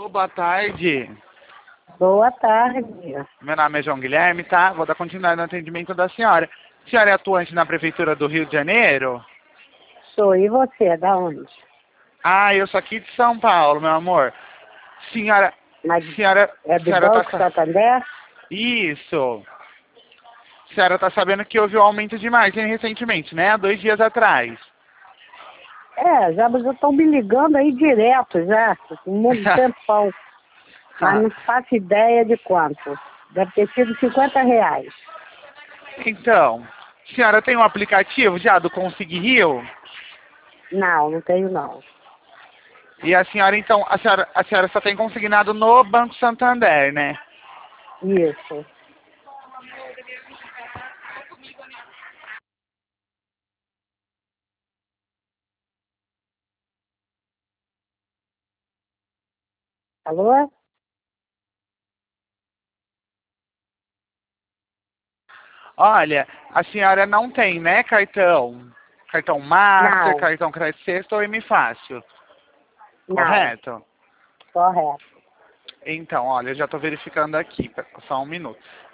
Alô, boa tarde. Boa tarde. Meu nome é João Guilherme, tá? Vou dar continuidade no atendimento da senhora. A senhora é atuante na Prefeitura do Rio de Janeiro? Sou, e você, da onde? Ah, eu sou aqui de São Paulo, meu amor. Senhora... Mas Senhora... é do Senhora Banco tá... Santander? Isso. A senhora tá sabendo que houve um aumento de margem recentemente, né? Há 2 dias atrás. É, já estão me ligando aí direto, já. Um tempão. Mas não faço ideia de quanto. Deve ter sido R$ 50. Então, a senhora tem um aplicativo já do Consegui Rio? Não, não tenho não. E a senhora, então, a senhora só tem consignado no Banco Santander, né? Isso. Alô? Olha, a senhora não tem, né, cartão? Cartão Master, Não, cartão Crédito Sexta ou M Fácil, não. correto? Correto. Então, olha, eu já estou verificando aqui, só um minuto.